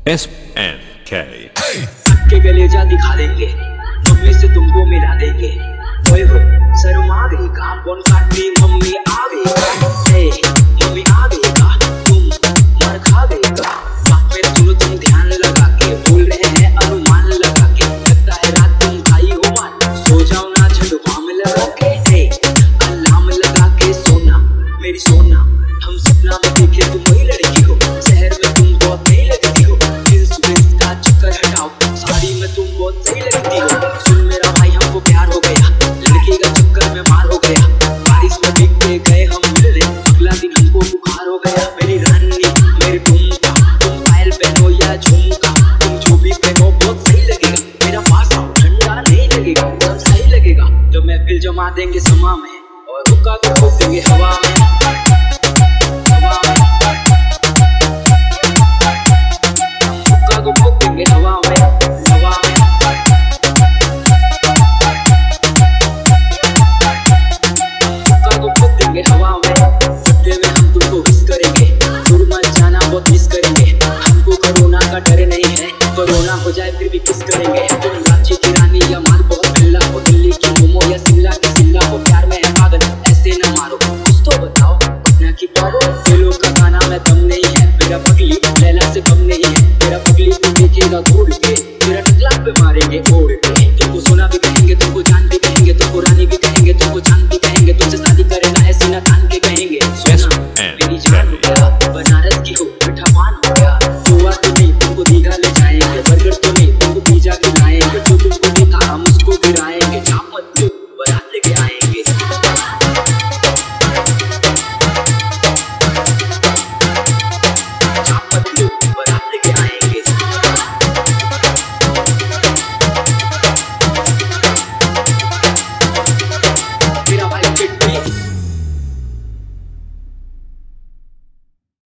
SNK के गले जा दिखा देंगे, मम्मी से तुमको मिला देंगे। ओए हो शर्म आ गई का, कौन काटनी मम्मी आ गई का, मम्मी आ गई का, तुम मार खा गई का। बात में सुनो तुम ध्यान लगा के, बोल रहे हैं अनुमान लगा के। लगता है रात तुम खाई हो मान, सो जाओ ना झटुआ में लगा के। अलार्म लगा के सोना मेरी सोना, हम सपना में देखे तुम वही लड़की हो। शहर में तुम बहुत नहीं लगती हो, दिल सुबह का चक्कर हटाओ, साड़ी में तुम बहुत सही लगती हो। सुन मेरा भाई हमको प्यार हो गया, लड़की का चक्कर में मार हो गया। बारिश में भीग के गए हम मिलने, अगला दिन हमको बुखार हो गया। मेरी रानी मेरी टुमका, तुम पायल पहनो या झुमका, तुम जो भी पहनो बहुत सही लगेगा। मेरा पास आओ ठंडा नहीं लगेगा, सब सही लगेगा। जब महफिल जमा देंगे समा में, और हुक्का को ठोक देंगे हवा में। हवा में, हवा में, हुक्का को ठोक देंगे हवा में। सत्ते में हम तुमको विश करेंगे, दूर मत जाना बहुत मिस करेंगे। हमको कोरोना का डर नहीं है, कोरोना हो जाए फिर भी किस करेंगे। तुम रांची की रानी या माल बहुत मिल्ला हो, दिल्ली की मोमो या शिमला की शिमला हो। प्यार में है पागल ऐसे न मारो, कुछ तो बताओ अपना की पारो। दिलों का गाना में दम नहीं है, मेरा पगली लैला से कम नहीं है। मेरा पगली को देखेगा घूर के,